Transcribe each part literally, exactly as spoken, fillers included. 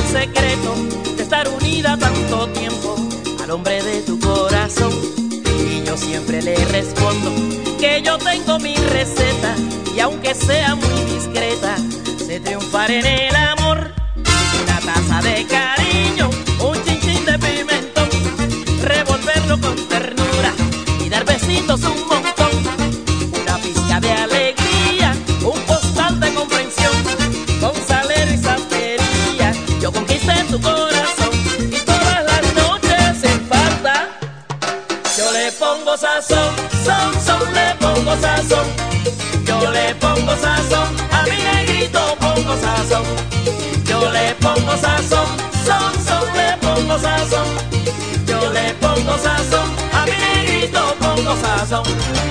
secreto de estar unida tanto tiempo al hombre de tu corazón. Y yo siempre le respondo que yo tengo mi receta, y aunque sea muy discreta, sé triunfar en el amor. Una taza de cariño, un chinchín de pimentón, revolverlo con ternura y dar besitos un montón. Una pizca de alegría, un postal de comprensión, con salero y santería yo conquisté tu corazón. Y todas las noches sin falta yo le pongo sazón, son, son, le pongo sazón. Yo le pongo sazón, a mi negrito pongo sazón. Yo le pongo sazón, son, son, le pongo sazón. Yo le pongo sazón, a mi negrito pongo sazón.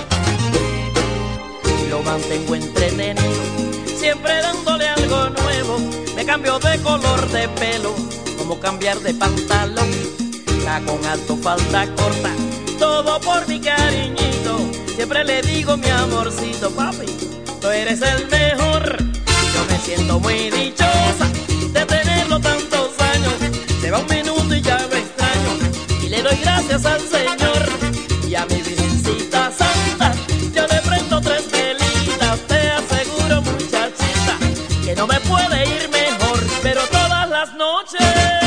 Y lo mantengo entretenido, siempre dándole algo nuevo. Me cambio de color de pelo, como cambiar de pantalón. Con alto, falda corta, todo por mi cariñito. Siempre le digo mi amorcito, papi, tú eres el mejor. Yo me siento muy dichosa de tenerlo tantos años. Se va un minuto y ya lo extraño, y le doy gracias al Señor. Y a mi Virgencita Santa yo le prendo tres velitas. Te aseguro, muchachita, que no me puede ir mejor. Pero todas las noches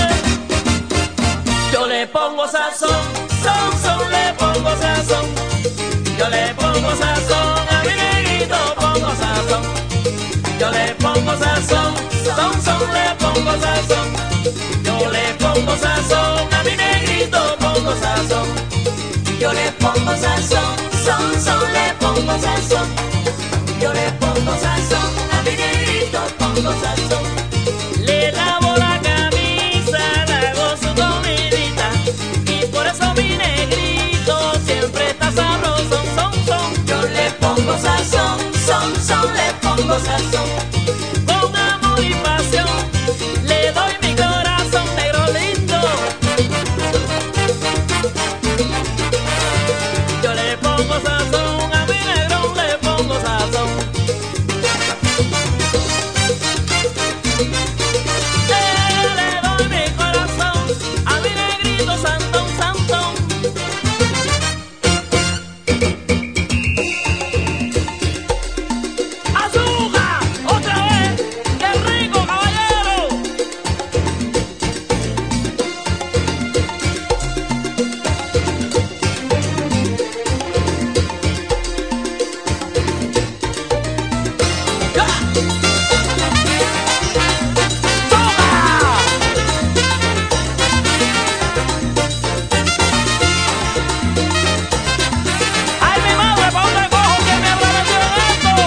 yo le pongo sazón, son, son, le pongo sazón. Yo le pongo sazón, a mi negrito pongo sazón. Yo le pongo sazón, son, son, le pongo sazón. Yo le pongo sazón, a mi negrito pongo sazón. Yo le pongo sazón, son, son, le pongo sazón. Yo le pongo sazón, a mi negrito pongo sazón. Le lavo la camisa, le hago su comidita, y por eso mi negrito siempre está sabroso, son, son. Yo le pongo sazón, son, son, le pongo sazón. Con amor y pasión le doy mi corazón, negro lindo. Yo le pongo sazón, a mi negro le pongo sazón. Le doy mi corazón, a mi negrito santón, santón. ¡Azúcar! ¡Otra vez! ¡Qué rico, caballero! ¡Ya! ¡Toma! ¡Ay, mi madre, pa' dónde cojo que me habrá metido en esto!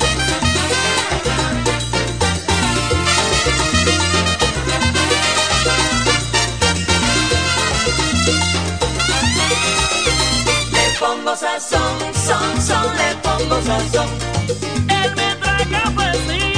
Le pongo sazón, son, son, le pongo sazón. Él me trae cafecito.